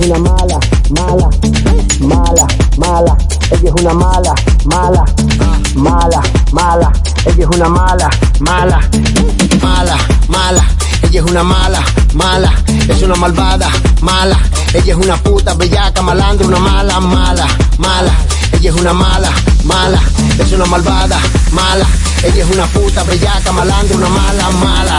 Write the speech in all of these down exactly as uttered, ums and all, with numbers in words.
es una mala, mala, mala, mala. Ella es una mala, mala, mala, mala. Ella es una mala, mala, mala, mala. Ella es una mala, mala. Es una malvada, mala. Ella es una puta, bellaca, malandra, una mala, mala, mala. Ella es una mala, mala. Es una malvada, mala. Ella es una puta, bellaca, malandra, una mala, mala.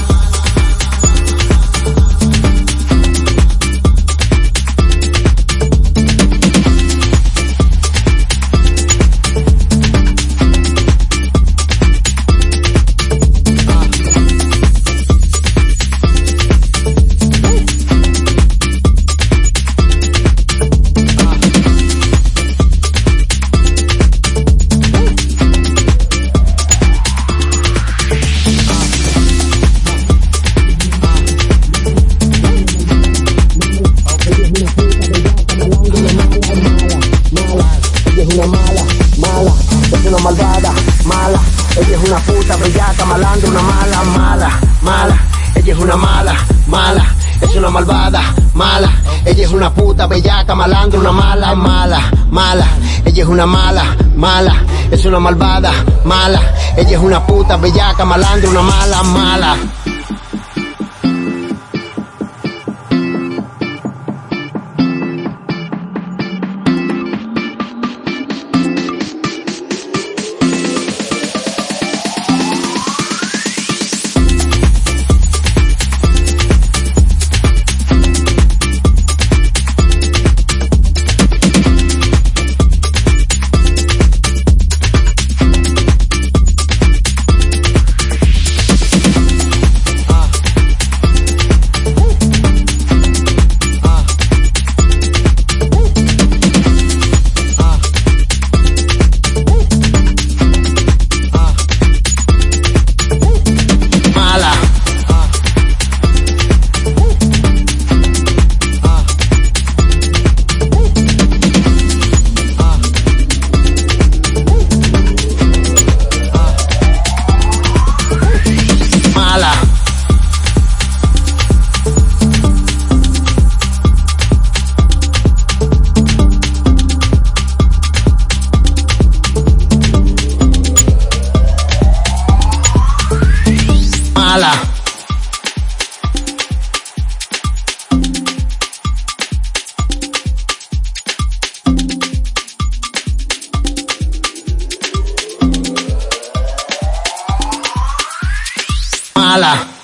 Una malvada, mala. Ella es una puta, bellaca, malandra, una mala, mala, mala. Ella es una mala, mala. Es una malvada, mala. Ella es una puta, bellaca, malandra, una mala, mala, mala. Ella es una mala, mala. Es una malvada, mala. Ella es una puta, bellaca, malandra, una mala, mala. Mala. Mala.